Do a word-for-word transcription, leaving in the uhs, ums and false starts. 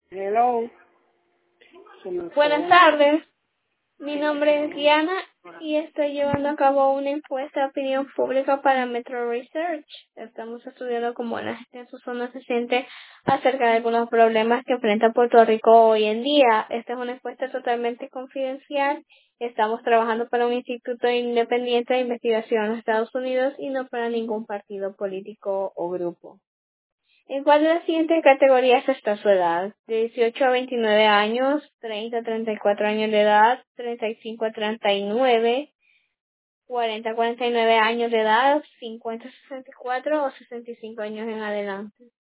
Hello. Se me Buenas fue. tardes, mi nombre es Diana y estoy llevando a cabo una encuesta de opinión pública para Metro Research. Estamos estudiando cómo la gente en su zona se siente acerca de algunos problemas que enfrenta Puerto Rico hoy en día. Esta es una encuesta totalmente confidencial. Estamos trabajando para un instituto independiente de investigación en los Estados Unidos y no para ningún partido político o grupo. ¿En cuál de las siguientes categorías está su edad? De dieciocho a veintinueve años, treinta a treinta y cuatro años de edad, treinta y cinco a treinta y nueve, cuarenta a cuarenta y nueve años de edad, cincuenta a sesenta y cuatro o sesenta y cinco años en adelante.